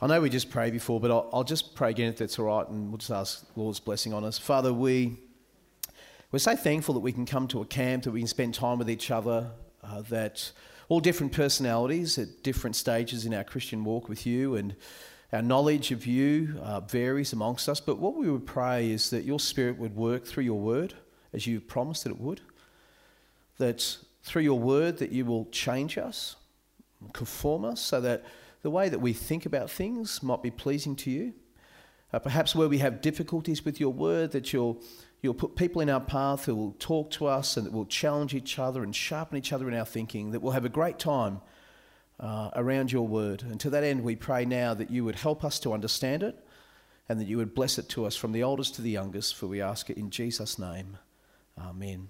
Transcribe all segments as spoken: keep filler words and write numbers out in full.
I know we just prayed before, but I'll, I'll just pray again if that's all right, and we'll just ask the Lord's blessing on us. Father, we, we're so thankful that we can come to a camp, that we can spend time with each other, uh, that all different personalities at different stages in our Christian walk with you, and our knowledge of you uh, varies amongst us. But what we would pray is that your Spirit would work through your word, as you promised that it would, that through your word that you will change us, conform us, so that the way that we think about things might be pleasing to you. Uh, perhaps where we have difficulties with your word, that you'll you'll put people in our path who will talk to us and that will challenge each other and sharpen each other in our thinking, that we'll have a great time uh, around your word. And to that end, we pray now that you would help us to understand it and that you would bless it to us from the oldest to the youngest, for we ask it in Jesus' name. Amen.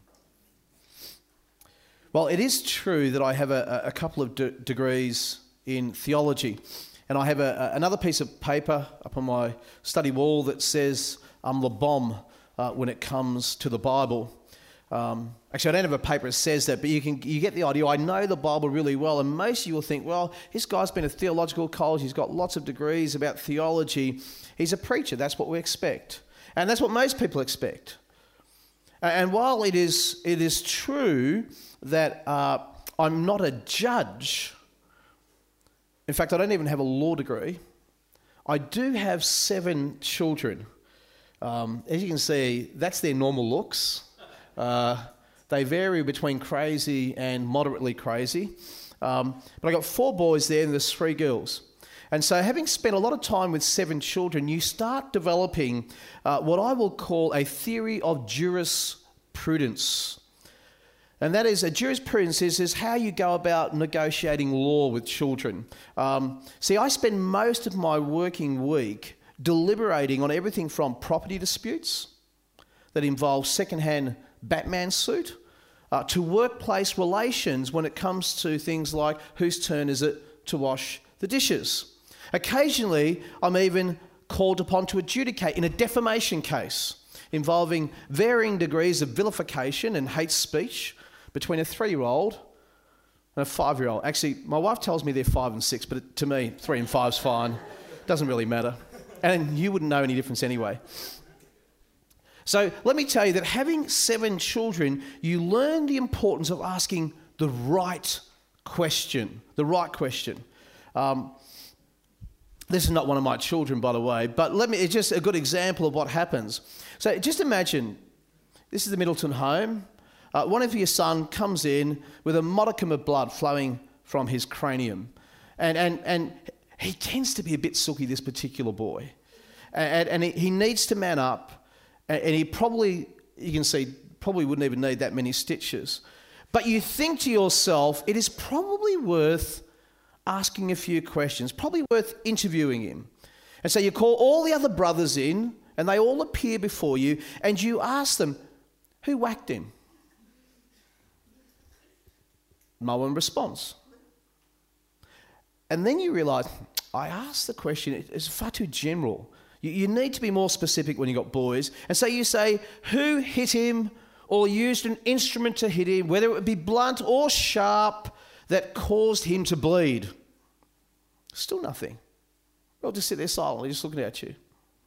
Well, it is true that I have a, a couple of de- degrees in theology, and I have a, a, another piece of paper up on my study wall that says I'm the bomb uh, when it comes to the Bible. Um, actually, I don't have a paper that says that, but you can you get the idea. I know the Bible really well, and most of you will think, well, this guy's been at theological college, he's got lots of degrees about theology, he's a preacher, that's what we expect. And that's what most people expect. And while it is it is true that uh, I'm not a judge, in fact, I don't even have a law degree, I do have seven children. Um, as you can see, that's their normal looks. Uh, they vary between crazy and moderately crazy. Um, but I got four boys there and there's three girls. And so having spent a lot of time with seven children, you start developing uh, what I will call a theory of jurisprudence. And that is, a jurisprudence is, is how you go about negotiating law with children. Um, see, I spend most of my working week deliberating on everything from property disputes that involve second-hand Batman suit uh, to workplace relations when it comes to things like whose turn is it to wash the dishes. Occasionally, I'm even called upon to adjudicate in a defamation case involving varying degrees of vilification and hate speech between a three-year-old and a five-year-old. Actually, my wife tells me they're five and six, but it, to me, three and five's fine. Doesn't really matter. And you wouldn't know any difference anyway. So let me tell you that having seven children, you learn the importance of asking the right question. The right question. Um, this is not one of my children, by the way, but let me. It's just a good example of what happens. So just imagine, this is the Middleton home. Uh, one of your son comes in with a modicum of blood flowing from his cranium. And and and he tends to be a bit sooky, this particular boy. And, and he, he needs to man up. And, and he probably, you can see, probably wouldn't even need that many stitches. But you think to yourself, it is probably worth asking a few questions, probably worth interviewing him. And so you call all the other brothers in, and they all appear before you, and you ask them, who whacked him? No one responds. And then you realise, I asked the question, it's far too general. You, you need to be more specific when you've got boys. And so you say, who hit him or used an instrument to hit him, whether it would be blunt or sharp, that caused him to bleed? Still nothing. They'll just sit there silently, just looking at you.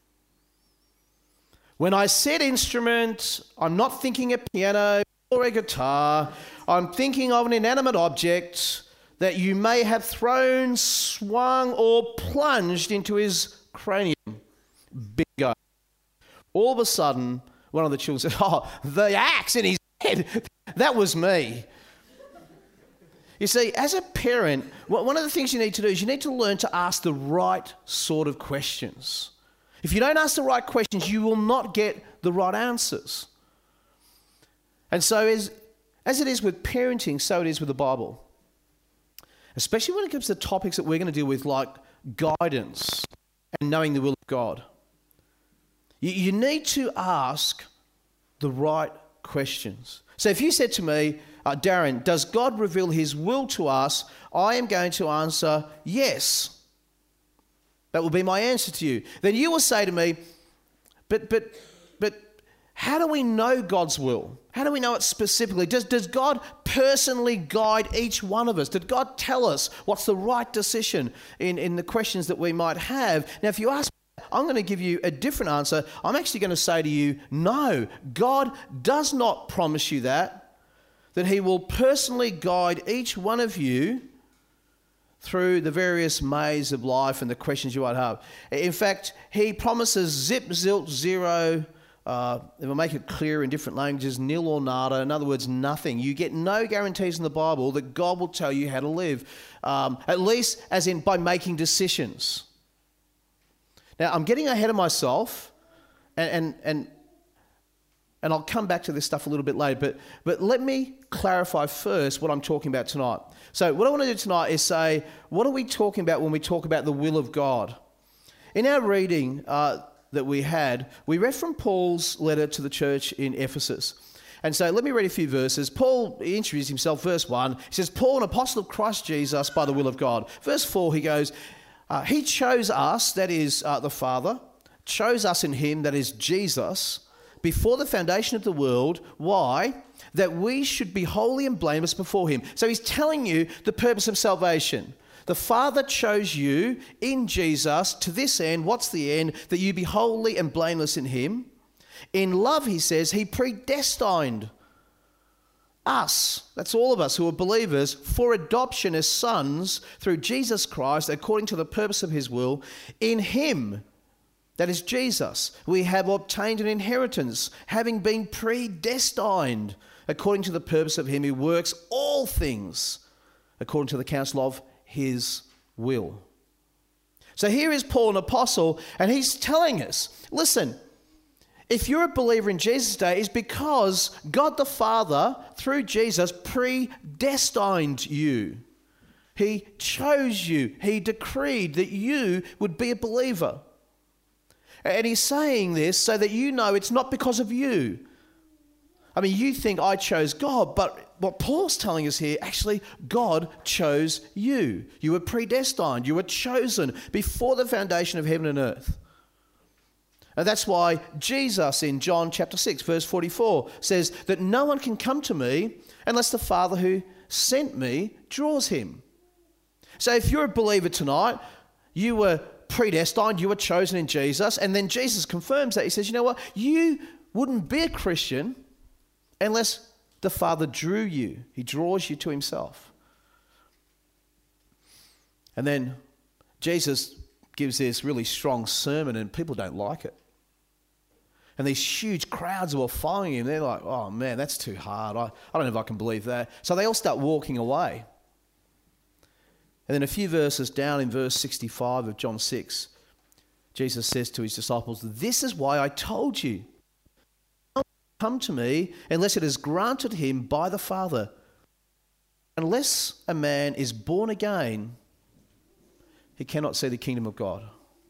When I said instrument, I'm not thinking a piano or a guitar. I'm thinking of an inanimate object that you may have thrown, swung, or plunged into his cranium. Bingo. All of a sudden, one of the children said, oh, the axe in his head. That was me. You see, as a parent, one of the things you need to do is you need to learn to ask the right sort of questions. If you don't ask the right questions, you will not get the right answers. And so as, as it is with parenting, so it is with the Bible. Especially when it comes to topics that we're going to deal with, like guidance and knowing the will of God. You, you need to ask the right questions. So if you said to me, uh, Darren, does God reveal his will to us? I am going to answer yes. That will be my answer to you. Then you will say to me, but, but, but how do we know God's will? How do we know it specifically? Does, does God personally guide each one of us? Did God tell us what's the right decision in, in the questions that we might have? Now, if you ask, I'm going to give you a different answer. I'm actually going to say to you, no, God does not promise you that, that he will personally guide each one of you through the various maze of life and the questions you might have. In fact, he promises zip, zilch, zero, uh, if I make it clear in different languages, nil or nada, in other words, nothing. You get no guarantees in the Bible that God will tell you how to live, um, at least as in by making decisions. Now, I'm getting ahead of myself, and and and, and I'll come back to this stuff a little bit later, but, but let me clarify first what I'm talking about tonight. So what I want to do tonight is say, what are we talking about when we talk about the will of God? In our reading uh, that we had, we read from Paul's letter to the church in Ephesus. And so let me read a few verses. Paul introduced himself, verse one. He says, Paul, an apostle of Christ Jesus by the will of God. Verse four, he goes, uh, he chose us, that is uh, the Father, chose us in him, that is Jesus, before the foundation of the world. Why? That we should be holy and blameless before him. So he's telling you the purpose of salvation. The Father chose you in Jesus to this end. What's the end? That you be holy and blameless in him. In love, he says, he predestined us, that's all of us who are believers, for adoption as sons through Jesus Christ, according to the purpose of his will. In him, that is Jesus, we have obtained an inheritance, having been predestined according to the purpose of him who works all things according to the counsel of his will. So here is Paul, an apostle, and he's telling us, listen, if you're a believer in Jesus today, it's because God the Father, through Jesus, predestined you. He chose you. He decreed that you would be a believer. And he's saying this so that you know it's not because of you. I mean, you think I chose God, but what Paul's telling us here, actually, God chose you. You were predestined. You were chosen before the foundation of heaven and earth. And that's why Jesus in John chapter six, verse forty-four says that no one can come to me unless the Father who sent me draws him. So if you're a believer tonight, you were predestined, you were chosen in Jesus, and then Jesus confirms that. He says, you know what? You wouldn't be a Christian unless the Father drew you. He draws you to himself. And then Jesus gives this really strong sermon and people don't like it. And these huge crowds who are following him, they're like, oh man, that's too hard. I, I don't know if I can believe that. So they all start walking away. And then a few verses down in verse sixty-five of John six, Jesus says to his disciples, this is why I told you, don't come to me unless it is granted him by the Father. Unless a man is born again, he cannot see the kingdom of God.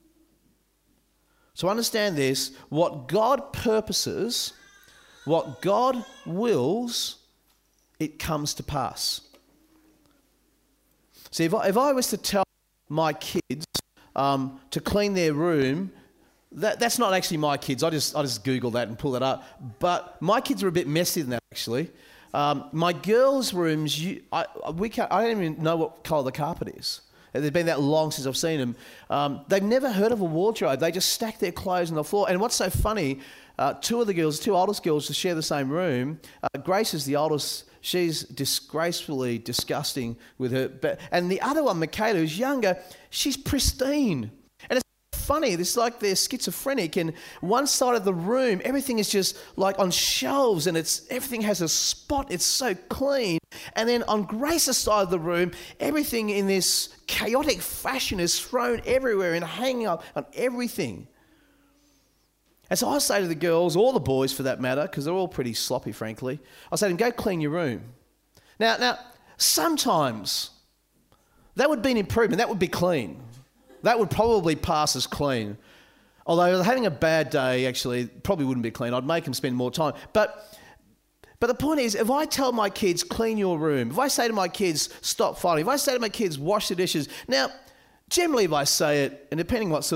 So understand this, what God purposes, what God wills, it comes to pass. See, if I, if I was to tell my kids um, to clean their room, that, that's not actually my kids. I just I just Google that and pull that up. But my kids are a bit messy than that, actually. Um, my girls' rooms, you, I, we can't, I don't even know what colour the carpet is. It's been that long since I've seen them. Um, they've never heard of a wardrobe. They just stack their clothes on the floor. And what's so funny, uh, two of the girls, two oldest girls, to share the same room. Uh, Grace is the oldest. She's disgracefully disgusting with her. But, and the other one, Michaela, who's younger, she's pristine. And it's funny. It's like they're schizophrenic. And one side of the room, everything is just like on shelves and it's everything has a spot. It's so clean. And then on Grace's side of the room, everything in this chaotic fashion is thrown everywhere and hanging up on everything. And so I say to the girls, or the boys for that matter, because they're all pretty sloppy, frankly, I say to them, go clean your room. Now, now, sometimes that would be an improvement. That would be clean. That would probably pass as clean. Although having a bad day, actually, probably wouldn't be clean. I'd make them spend more time. But But the point is, if I tell my kids, clean your room, if I say to my kids, stop fighting, if I say to my kids, wash the dishes. Now, generally if I say it, and depending what sort of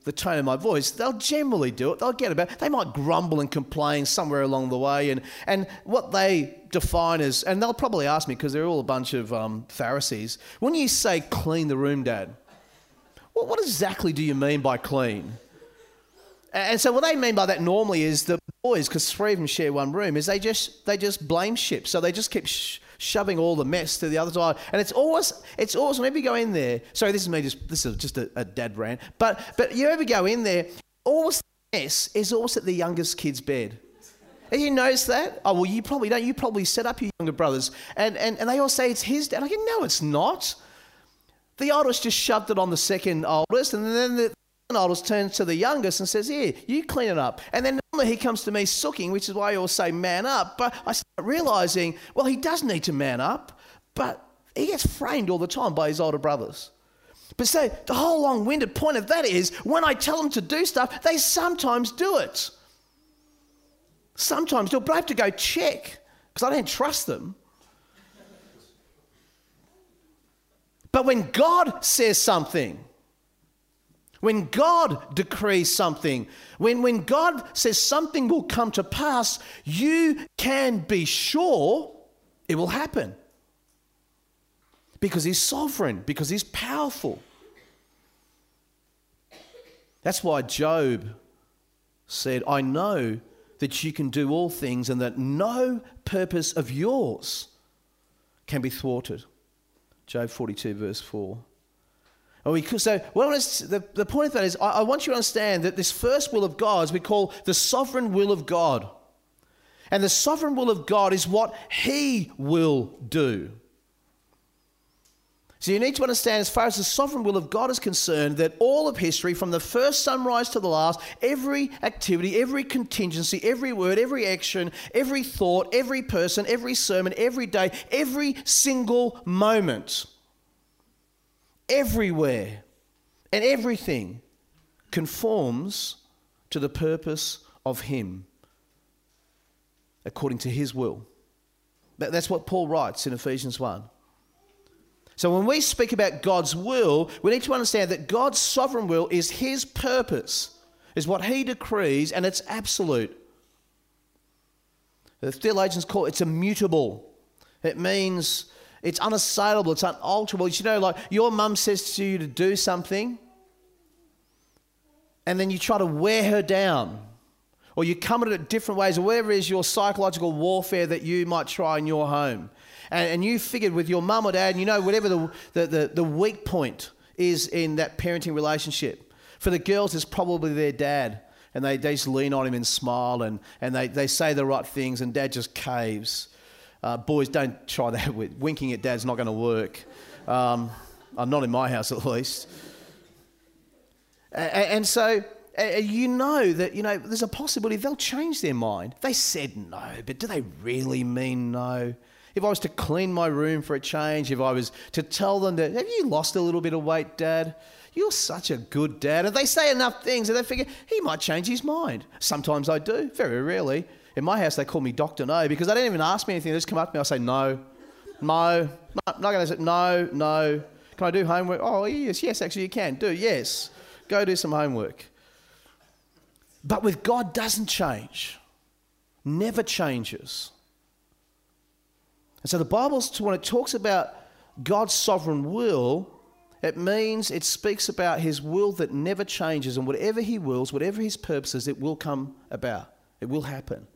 the tone of my voice, they'll generally do it. They'll get about it. They might grumble and complain somewhere along the way. And, and what they define as, and they'll probably ask me because they're all a bunch of um, Pharisees, when you say clean the room, Dad, what, what exactly do you mean by clean? And so what they mean by that normally is the boys, because three of them share one room, is they just they just blame ship. So they just keep sh- shoving all the mess to the other side. And it's always, it's always, whenever you go in there, sorry, this is me just, this is just a, a dad rant, but, but you ever go in there, always the mess is always at the youngest kid's bed. Have you noticed that? Oh, well, you probably don't. You probably set up your younger brothers. And, and, and they all say it's his dad. I go, no, it's not. The oldest just shoved it on the second oldest, and then the oldest turns to the youngest and says, here, you clean it up. And then normally he comes to me sooking, which is why I always say man up. But I start realising, well, he does need to man up, but he gets framed all the time by his older brothers. But so the whole long-winded point of that is when I tell them to do stuff, they sometimes do it. Sometimes do it, but I have to go check because I don't trust them. But when God says something, when God decrees something, when, when God says something will come to pass, you can be sure it will happen. Because he's sovereign, because he's powerful. That's why Job said, I know that you can do all things and that no purpose of yours can be thwarted. Job forty-two verse four. Oh, we could, so well, the, the point of that is I, I want you to understand that this first will of God is we call the sovereign will of God. And the sovereign will of God is what he will do. So you need to understand, as far as the sovereign will of God is concerned, that all of history, from the first sunrise to the last, every activity, every contingency, every word, every action, every thought, every person, every sermon, every day, every single moment, everywhere and everything conforms to the purpose of him, according to his will. That's what Paul writes in Ephesians one. So when we speak about God's will, we need to understand that God's sovereign will is his purpose, is what he decrees, and it's absolute. The theologians call it, it's immutable. It means it's unassailable, it's unalterable. You know, like your mum says to you to do something, and then you try to wear her down, or you come at it different ways, or whatever is your psychological warfare that you might try in your home. And, and you figured with your mum or dad, and you know, whatever the, the, the, the weak point is in that parenting relationship. For the girls, it's probably their dad. And they, they just lean on him and smile, and, and they, they say the right things, and dad just caves. Uh, boys, don't try that. With winking at dad's not going to work. Um, I'm not in my house, at least. And, and so uh, you know that, you know, there's a possibility they'll change their mind. They said no, but do they really mean no? If I was to clean my room for a change, if I was to tell them that, have you lost a little bit of weight, Dad? You're such a good dad. And they say enough things and they figure he might change his mind. Sometimes I do, very rarely. In my house, they call me Doctor No because they don't even ask me anything. They just come up to me. I say, no, no, no, not going to say, no, no. Can I do homework? Oh, yes, yes, actually you can. Do, yes. Go do some homework. But with God, doesn't change. Never changes. And so the Bible, when it talks about God's sovereign will, it means it speaks about his will that never changes, and whatever he wills, whatever his purposes, it will come about. It will happen.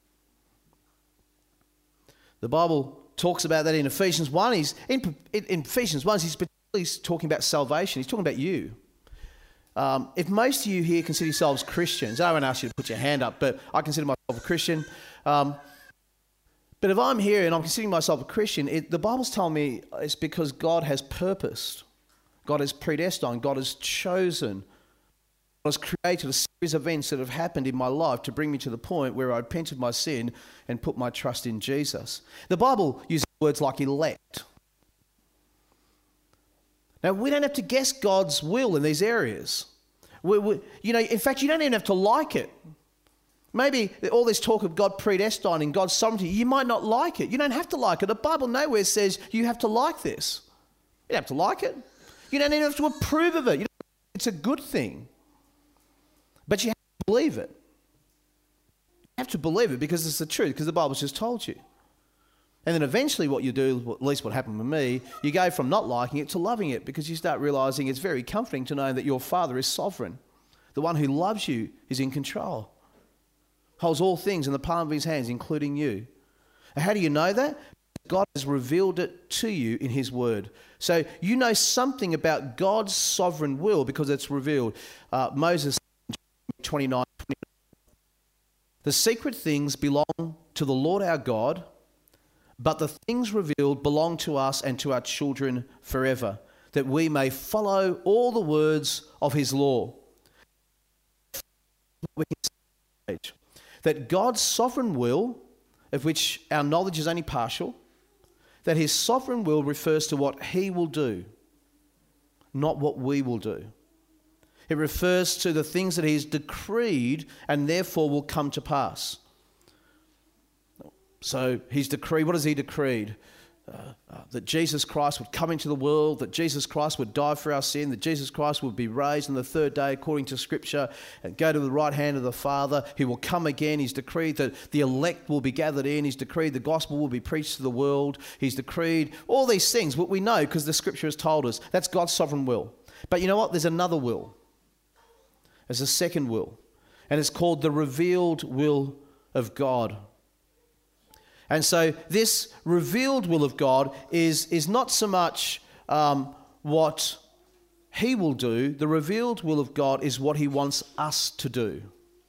The Bible talks about that in Ephesians one. He's in, in, in Ephesians one, he's particularly talking about salvation. He's talking about you. Um, if most of you here consider yourselves Christians, I won't ask you to put your hand up, but I consider myself a Christian. Um, But if I'm here and I'm considering myself a Christian, it, the Bible's telling me it's because God has purposed. God has predestined. God has chosen. God has created a series of events that have happened in my life to bring me to the point where I repented my sin and put my trust in Jesus. The Bible uses words like elect. Now, we don't have to guess God's will in these areas. We, we, you know, in fact, you don't even have to like it. Maybe all this talk of God predestining, God's sovereignty, you might not like it. You don't have to like it. The Bible nowhere says you have to like this. You don't have to like it. You don't even have to approve of it. You don't, it's a good thing. But you have to believe it. You have to believe it because it's the truth, because the Bible's just told you. And then eventually what you do, at least what happened with me, you go from not liking it to loving it, because you start realising it's very comforting to know that your Father is sovereign. The one who loves you is in control. Holds all things in the palm of his hands, including you. And how do you know that? God has revealed it to you in his word. So you know something about God's sovereign will because it's revealed. Uh, Moses twenty-nine, twenty-nine. The secret things belong to the Lord our God, but the things revealed belong to us and to our children forever, that we may follow all the words of his law. That God's sovereign will, of which our knowledge is only partial, that his sovereign will refers to what he will do, not what we will do. It refers to the things that he's decreed and therefore will come to pass. So he's decreed, what has he decreed? Uh, uh, that Jesus Christ would come into the world, that Jesus Christ would die for our sin, that Jesus Christ would be raised on the third day according to Scripture and go to the right hand of the Father. He will come again. He's decreed that the elect will be gathered in. He's decreed the gospel will be preached to the world. He's decreed all these things, what we know because the Scripture has told us. That's God's sovereign will. But you know what? There's another will. There's a second will. And it's called the revealed will of God. And so this revealed will of God is, is not so much um, what he will do. The revealed will of God is what he wants us to do.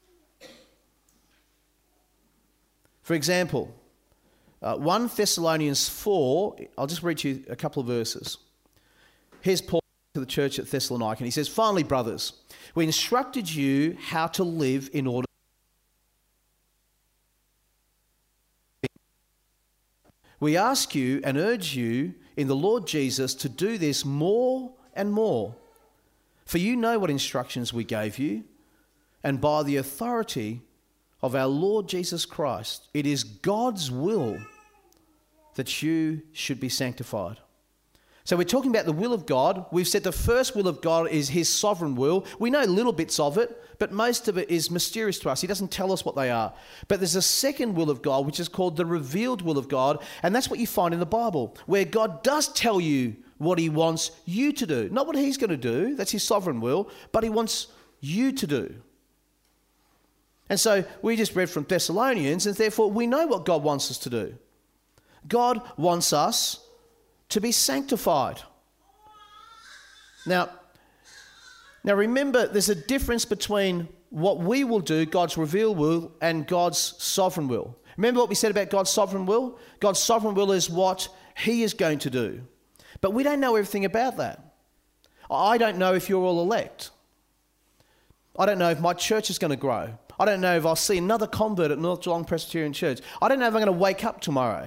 For example, uh, First Thessalonians four, I'll just read you a couple of verses. Here's Paul to the church at Thessalonica, and he says, "Finally, brothers, we instructed you how to live in order. We ask you and urge you in the Lord Jesus to do this more and more. For you know what instructions we gave you, and by the authority of our Lord Jesus Christ, it is God's will that you should be sanctified." So we're talking about the will of God. We've said the first will of God is his sovereign will. We know little bits of it, but most of it is mysterious to us. He doesn't tell us what they are. But there's a second will of God, which is called the revealed will of God. And that's what you find in the Bible, where God does tell you what he wants you to do. Not what he's going to do, that's his sovereign will, but he wants you to do. And so we just read from Thessalonians, and therefore we know what God wants us to do. God wants us to be sanctified. Now, now remember, there's a difference between what we will do, God's revealed will, and God's sovereign will. Remember what we said about God's sovereign will? God's sovereign will is what he is going to do. But we don't know everything about that. I don't know if you're all elect. I don't know if my church is going to grow. I don't know if I'll see another convert at North Geelong Presbyterian Church. I don't know if I'm going to wake up tomorrow.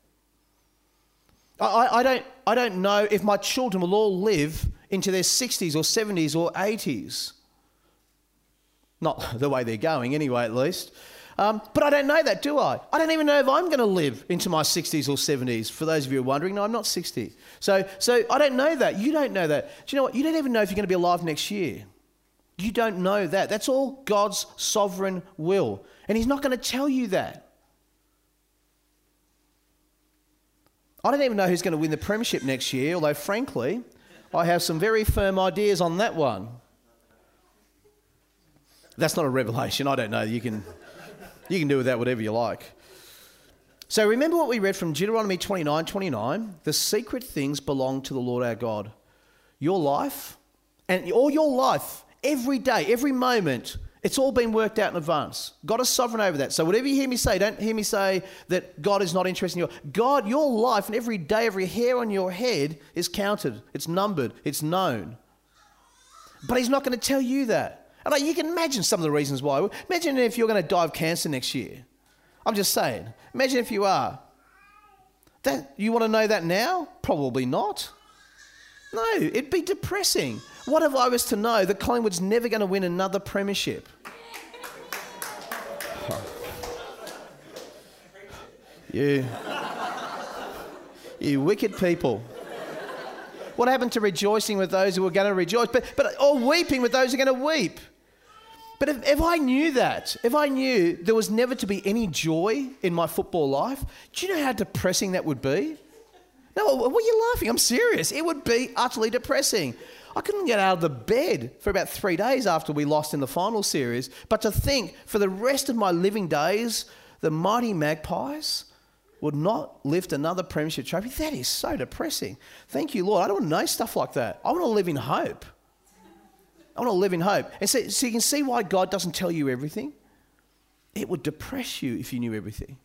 I, I, don't, I don't know if my children will all live into their sixties or seventies or eighties. Not the way they're going anyway, at least. Um, but I don't know that, do I? I don't even know if I'm going to live into my sixties or seventies. For those of you who are wondering, no, I'm not sixty. So, so I don't know that. You don't know that. Do you know what? You don't even know if you're going to be alive next year. You don't know that. That's all God's sovereign will. And he's not going to tell you that. I don't even know who's going to win the premiership next year, although frankly, I have some very firm ideas on that one. That's not a revelation. I don't know. You can, you can do with that whatever you like. So remember what we read from Deuteronomy twenty-nine twenty-nine. The secret things belong to the Lord our God. Your life, and all your life, every day, every moment, it's all been worked out in advance. God is sovereign over that. So whatever you hear me say, don't hear me say that God is not interested in your... God, your life and every day, every hair on your head is counted. It's numbered. It's known. But he's not going to tell you that. And like, you can imagine some of the reasons why. Imagine if you're going to die of cancer next year. I'm just saying. Imagine if you are. That, you want to know that now? Probably not. No, it'd be depressing. What if I was to know that Collingwood's never going to win another premiership? You, you wicked people. What happened to rejoicing with those who are going to rejoice? But, but or weeping with those who are going to weep? But if, if I knew that, if I knew there was never to be any joy in my football life, do you know how depressing that would be? No, what are you laughing? I'm serious. It would be utterly depressing. I couldn't get out of the bed for about three days after we lost in the final series. But to think for the rest of my living days, the mighty Magpies would not lift another premiership trophy, that is so depressing. Thank you, Lord. I don't want to know stuff like that. I want to live in hope. I want to live in hope. And so, so you can see why God doesn't tell you everything. It would depress you if you knew everything.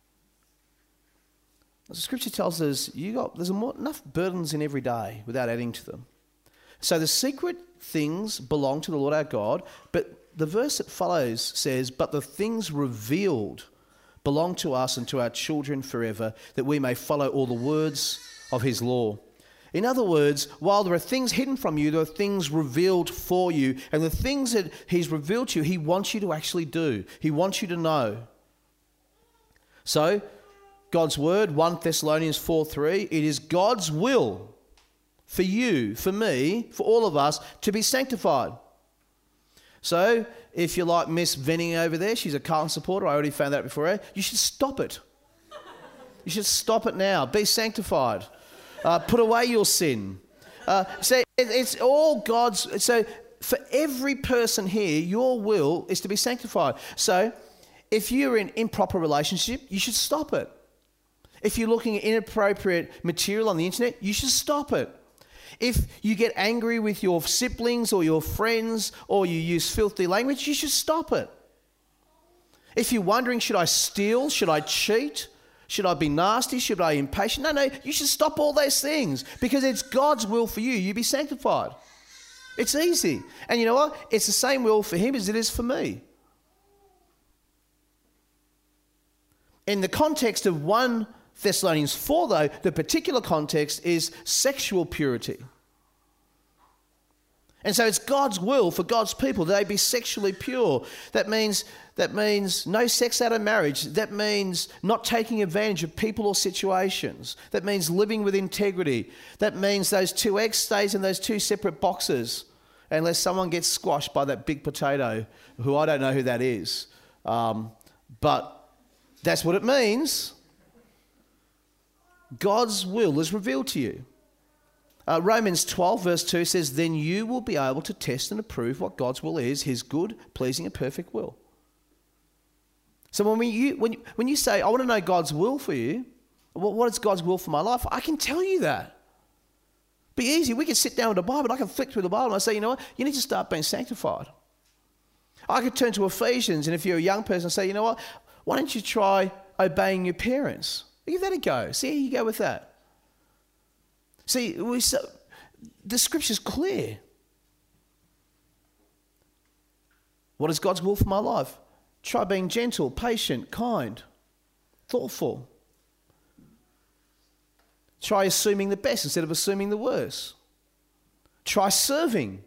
The scripture tells us you got there's more, enough burdens in every day without adding to them. So the secret things belong to the Lord our God, but the verse that follows says, but the things revealed belong to us and to our children forever, that we may follow all the words of his law. In other words, while there are things hidden from you, there are things revealed for you. And the things that he's revealed to you, he wants you to actually do. He wants you to know. So, God's word, First Thessalonians four three, it is God's will for you, for me, for all of us to be sanctified. So, if you're like Miss Venning over there, she's a Carlton supporter, I already found that before her, you should stop it. You should stop it now. Be sanctified. Uh, put away your sin. Uh, so it, it's all God's. So for every person here, your will is to be sanctified. So if you're in improper relationship, you should stop it. If you're looking at inappropriate material on the internet, you should stop it. If you get angry with your siblings or your friends or you use filthy language, you should stop it. If you're wondering, should I steal? Should I cheat? Should I be nasty? Should I be impatient? No, no, you should stop all those things because it's God's will for you. You be sanctified. It's easy. And you know what? It's the same will for him as it is for me. In the context of First Thessalonians four, though, the particular context is sexual purity. And so it's God's will for God's people that they be sexually pure. That means that means no sex out of marriage. That means not taking advantage of people or situations. That means living with integrity. That means those two eggs stays in those two separate boxes unless someone gets squashed by that big potato, who I don't know who that is. Um, but that's what it means. God's will is revealed to you. Uh, Romans twelve verse two says, then you will be able to test and approve what God's will is, his good, pleasing and perfect will. So when, we, you, when, you, when you say, I want to know God's will for you, well, what is God's will for my life? I can tell you that. Be easy. We can sit down with the Bible. I can flick through the Bible and I say, you know what? You need to start being sanctified. I could turn to Ephesians, and if you're a young person, say, you know what? Why don't you try obeying your parents? Give that a go. See how you go with that. See, we, so, the scripture's clear. What is God's will for my life? Try being gentle, patient, kind, thoughtful. Try assuming the best instead of assuming the worst. Try serving.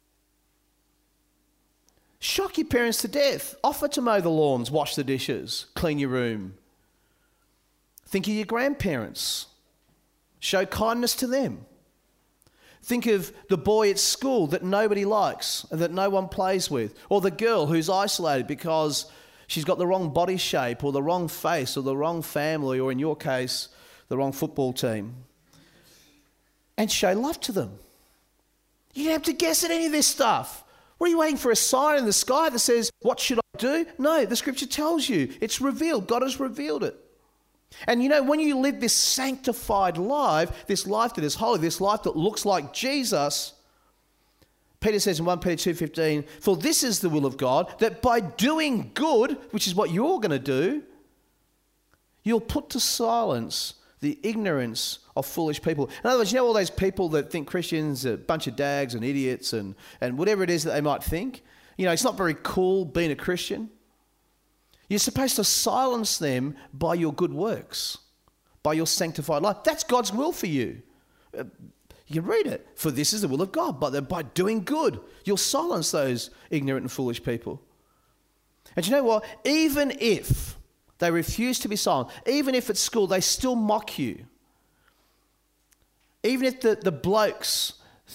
Shock your parents to death. Offer to mow the lawns, wash the dishes, clean your room. Think of your grandparents. Show kindness to them. Think of the boy at school that nobody likes and that no one plays with, or the girl who's isolated because she's got the wrong body shape or the wrong face or the wrong family, or in your case, the wrong football team. And show love to them. You don't have to guess at any of this stuff. What are you waiting for, a sign in the sky that says, what should I do? No, the scripture tells you. It's revealed. God has revealed it. And you know, when you live this sanctified life, this life that is holy, this life that looks like Jesus, Peter says in First Peter two fifteen, for this is the will of God, that by doing good, which is what you're going to do, you'll put to silence the ignorance of foolish people. In other words, you know all those people that think Christians are a bunch of dags and idiots and, and whatever it is that they might think? You know, it's not very cool being a Christian. You're supposed to silence them by your good works, by your sanctified life. That's God's will for you. Uh, you can read it. For this is the will of God, but by doing good, you'll silence those ignorant and foolish people. And you know what? Even if they refuse to be silent, even if at school they still mock you, even if the, the blokes think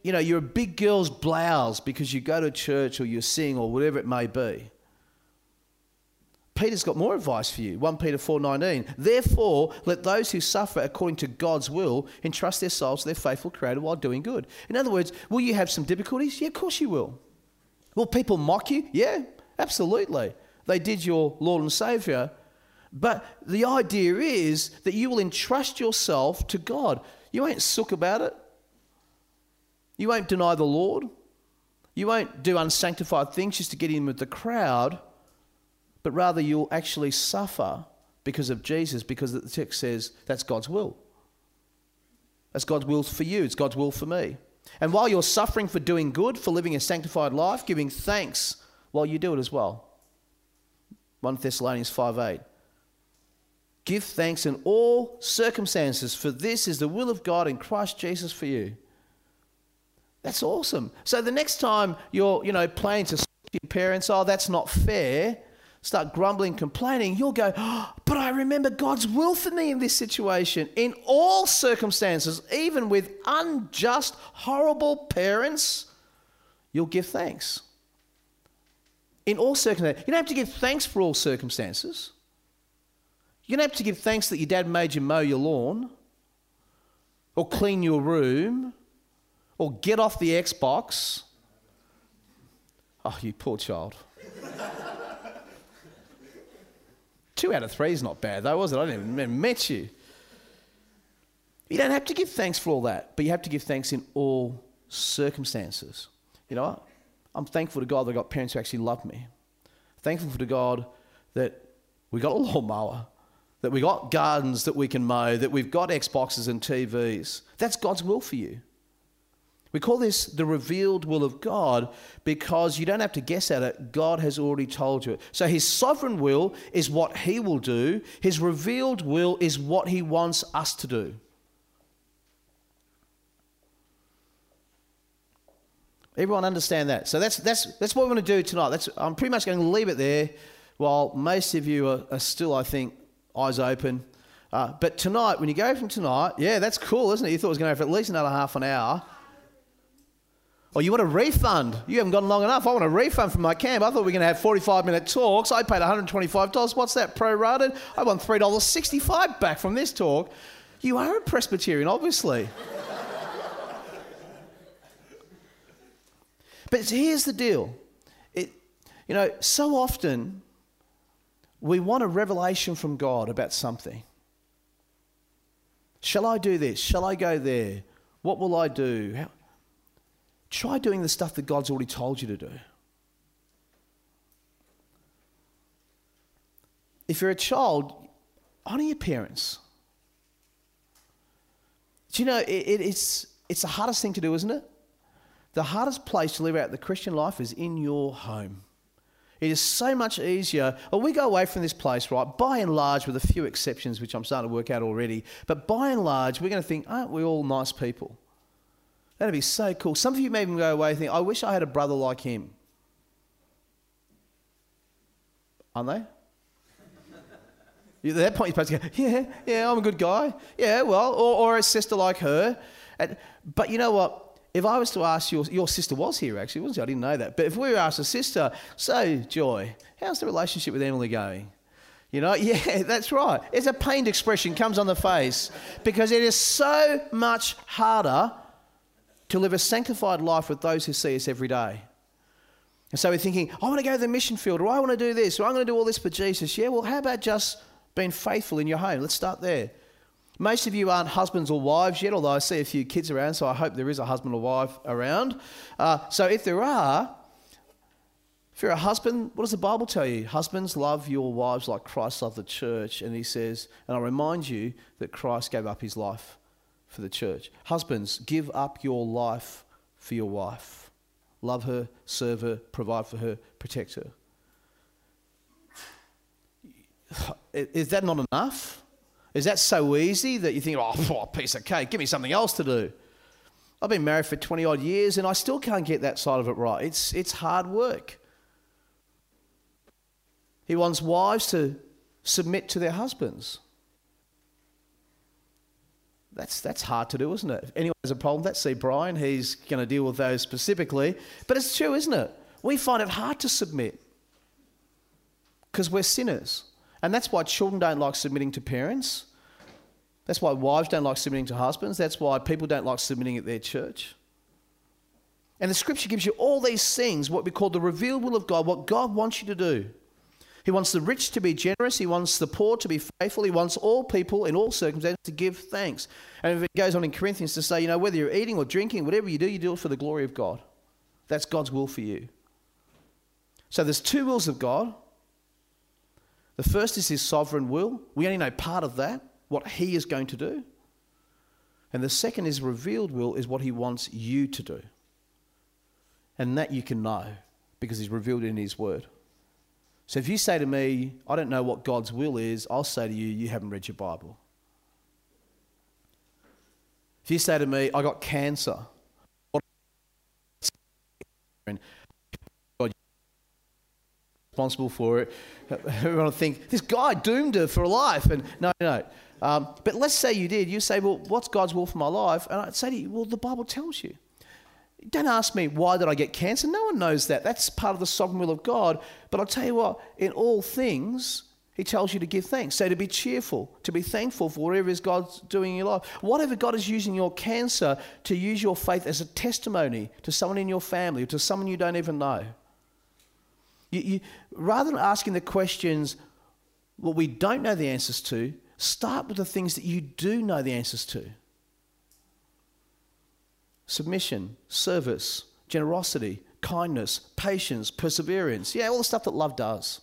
you know, you're a big girl's blouse because you go to church or you sing or whatever it may be. Peter's got more advice for you. First Peter four nineteen. Therefore, let those who suffer according to God's will entrust their souls to their faithful Creator while doing good. In other words, will you have some difficulties? Yeah, of course you will. Will people mock you? Yeah, absolutely. They did your Lord and Saviour. But the idea is that you will entrust yourself to God. You won't sook about it. You won't deny the Lord. You won't do unsanctified things just to get in with the crowd. But rather you'll actually suffer because of Jesus, because the text says that's God's will. That's God's will for you. It's God's will for me. And while you're suffering for doing good, for living a sanctified life, giving thanks while you do it as well. First Thessalonians five eight. Give thanks in all circumstances, for this is the will of God in Christ Jesus for you. That's awesome. So the next time you're, you know, playing to your parents, oh, that's not fair, start grumbling, complaining, you'll go, oh, but I remember God's will for me in this situation. In all circumstances, even with unjust, horrible parents, you'll give thanks. In all circumstances. You don't have to give thanks for all circumstances. You don't have to give thanks that your dad made you mow your lawn or clean your room or get off the Xbox. Oh, you poor child. Two out of three is not bad though, was it? I didn't even met you. You don't have to give thanks for all that, but you have to give thanks in all circumstances. You know what? I'm thankful to God that I got parents who actually love me. Thankful to God that we got a lawnmower, that we got gardens that we can mow, that we've got Xboxes and T Vs. That's God's will for you. We call this the revealed will of God because you don't have to guess at it. God has already told you it. So his sovereign will is what he will do. His revealed will is what he wants us to do. Everyone understand that? So that's that's that's what we're going to do tonight. That's, I'm pretty much going to leave it there while most of you are, are still, I think, eyes open. Uh, but tonight, when you go from tonight, yeah, that's cool, isn't it? You thought it was going to go for at least another half an hour. Or you want a refund. You haven't gone long enough. I want a refund from my camp. I thought we were going to have forty-five minute talks. I paid one hundred twenty-five dollars. What's that, prorated? I want three dollars sixty-five back from this talk. You are a Presbyterian, obviously. But here's the deal. It, you know, so often we want a revelation from God about something. Shall I do this? Shall I go there? What will I do? How? Try doing the stuff that God's already told you to do. If you're a child, honour your parents. Do you know, it, it, it's, it's the hardest thing to do, isn't it? The hardest place to live out the Christian life is in your home. It is so much easier. Well, we go away from this place, right, by and large, with a few exceptions, which I'm starting to work out already, but by and large, we're going to think, aren't we all nice people? That'd be so cool. Some of you may even go away and think, I wish I had a brother like him. Aren't they? At that point, you're supposed to go, yeah, yeah, I'm a good guy. Yeah, well, or, or a sister like her. And, but you know what? If I was to ask your, your sister was here actually, wasn't she? I didn't know that. But if we were asked a sister, so Joy, how's the relationship with Emily going? You know, yeah, that's right. It's a pained expression, comes on the face, because it is so much harder to live a sanctified life with those who see us every day. And so we're thinking, I want to go to the mission field, or I want to do this, or I'm going to do all this for Jesus. Yeah, well, how about just being faithful in your home? Let's start there. Most of you aren't husbands or wives yet, although I see a few kids around, so I hope there is a husband or wife around. Uh, so if there are, if you're a husband, what does the Bible tell you? Husbands, love your wives like Christ loved the church. And he says, and I remind you that Christ gave up his life for the church. Husbands, give up your life for your wife. Love her, serve her, provide for her, protect her. Is that not enough? Is that so easy that you think, oh, a piece of cake, give me something else to do? I've been married for twenty odd years and I still can't get that side of it right. It's, it's hard work. He wants wives to submit to their husbands. That's that's hard to do, isn't it? If anyone has a problem, let's see Brian. He's going to deal with those specifically. But it's true, isn't it? We find it hard to submit because we're sinners. And that's why children don't like submitting to parents. That's why wives don't like submitting to husbands. That's why people don't like submitting at their church. And the scripture gives you all these things, what we call the revealed will of God, what God wants you to do. He wants the rich to be generous. He wants the poor to be faithful. He wants all people in all circumstances to give thanks. And it goes on in Corinthians to say, you know, whether you're eating or drinking, whatever you do, you do it for the glory of God. That's God's will for you. So there's two wills of God. The first is his sovereign will. We only know part of that, what he is going to do. And the second is revealed will, is what he wants you to do. And that you can know because he's revealed it in his word. So if you say to me, I don't know what God's will is, I'll say to you, you haven't read your Bible. If you say to me, I got cancer, and God responsible for it, everyone will think, this guy doomed her for life. And no, no. Um, but let's say you did. You say, well, what's God's will for my life? And I'd say to you, well, the Bible tells you. Don't ask me, why did I get cancer? No one knows that. That's part of the sovereign will of God. But I'll tell you what, in all things, he tells you to give thanks. So to be cheerful, to be thankful for whatever is God's doing in your life. Whatever God is using your cancer to use your faith as a testimony to someone in your family or to someone you don't even know. You, you, rather than asking the questions, what we don't know the answers to, start with the things that you do know the answers to. Submission, service, generosity, kindness, patience, perseverance. Yeah, all the stuff that love does.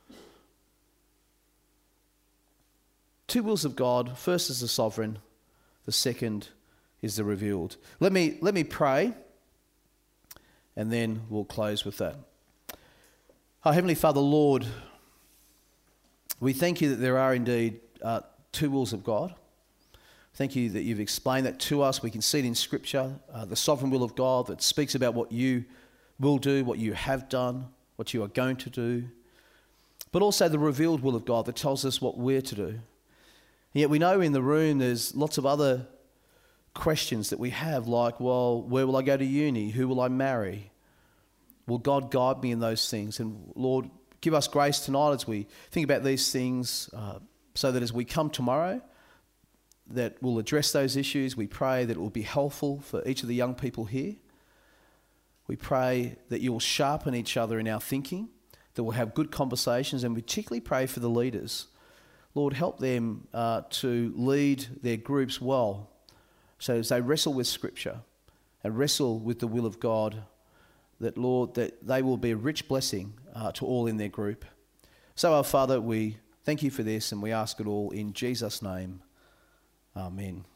Two wills of God. First is the sovereign. The second is the revealed. Let me, let me pray, and then we'll close with that. Our Heavenly Father, Lord, we thank you that there are indeed uh, two wills of God. Thank you that you've explained that to us. We can see it in Scripture, uh, the sovereign will of God that speaks about what you will do, what you have done, what you are going to do, but also the revealed will of God that tells us what we're to do. And yet we know in the room there's lots of other questions that we have, like, well, where will I go to uni? Who will I marry? Will God guide me in those things? And Lord, give us grace tonight as we think about these things uh, so that as we come tomorrow, that we'll address those issues. We pray that it will be helpful for each of the young people here. We pray that you will sharpen each other in our thinking, that we'll have good conversations, and we particularly pray for the leaders. Lord, help them uh, to lead their groups well, so as they wrestle with Scripture and wrestle with the will of God, that, Lord, that they will be a rich blessing uh, to all in their group. So, our Father, we thank you for this, and we ask it all in Jesus' name. Amen.